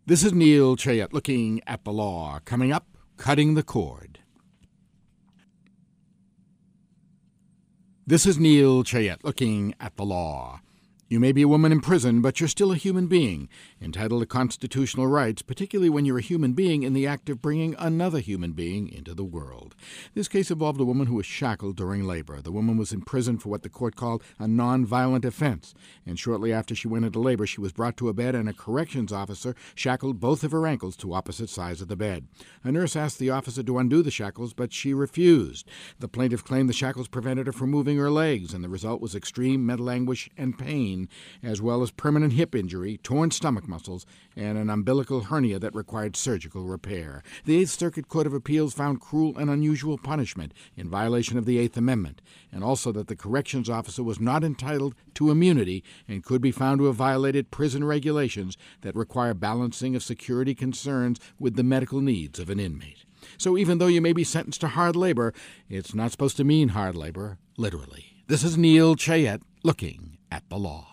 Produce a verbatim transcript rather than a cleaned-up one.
This is Neil Chayette looking at the law. Coming up, cutting the cord. This is Neil Chayette looking at the law. You may be a woman in prison, but you're still a human being, entitled to constitutional rights, particularly when you're a human being in the act of bringing another human being into the world. This case involved a woman who was shackled during labor. The woman was in prison for what the court called a nonviolent offense, and shortly after she went into labor, she was brought to a bed, and a corrections officer shackled both of her ankles to opposite sides of the bed. A nurse asked the officer to undo the shackles, but she refused. The plaintiff claimed the shackles prevented her from moving her legs, and the result was extreme mental anguish and pain, as well as permanent hip injury, torn stomach muscles, and an umbilical hernia that required surgical repair. The Eighth Circuit Court of Appeals found cruel and unusual punishment in violation of the Eighth Amendment, and also that the corrections officer was not entitled to immunity and could be found to have violated prison regulations that require balancing of security concerns with the medical needs of an inmate. So even though you may be sentenced to hard labor, it's not supposed to mean hard labor, literally. This is Neil Chayette looking at the law.